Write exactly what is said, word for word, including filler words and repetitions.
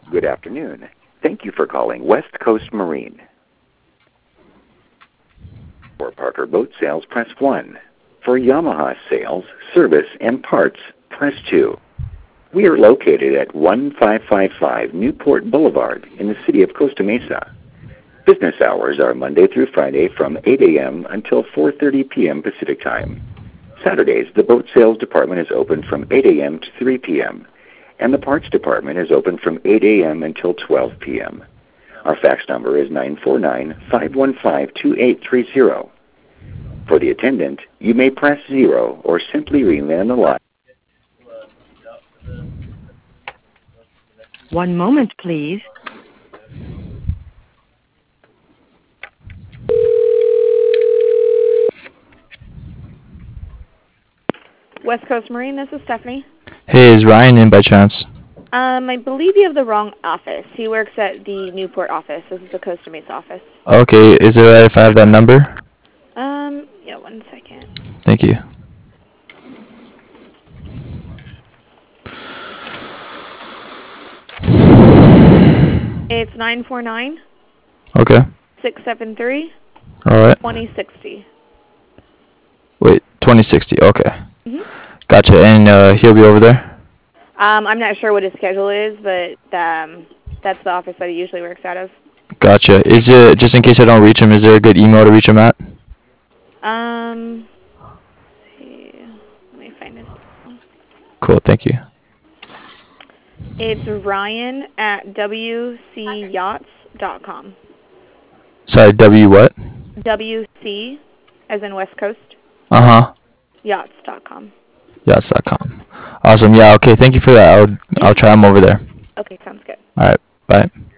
Good afternoon. Thank you for calling West Coast Marine. For Parker Boat Sales, press one. For Yamaha sales, service, and parts, press two. We are located at one five five five Newport Boulevard in the city of Costa Mesa. Business hours are Monday through Friday from eight a m until four thirty p m Pacific Time. Saturdays, the boat sales department is open from eight a m to three p m, and the parts department is open from eight a m until twelve p m Our fax number is nine four nine, five one five, two eight three zero. For the attendant, you may press zero or simply remain on the line. One moment, please. West Coast Marine, this is Stephanie. Hey, is Ryan in by chance? Um, I believe you have the wrong office. He works at the Newport office. This is the Costa Mesa office. Okay, is it alright if I have that number? Um, yeah, one second. Thank you. It's nine four nine, Okay. six seven three, Alright. twenty sixty. Wait, twenty sixty. Okay. Mm-hmm. Gotcha. And uh, he'll be over there? Um, I'm not sure what his schedule is, but um, that's the office that he usually works out of. Gotcha. Is it, just in case I don't reach him, is there a good email to reach him at? Um, let's see. Let me find his. Cool, thank you. It's Ryan at W C yachts dot com. Sorry, W what? W C, as in West Coast, Uh-huh. yachts dot com. Yachts dot com. Awesome. Yeah, okay, thank you for that. I'll, I'll try him over there. Okay, sounds good. Alright, bye.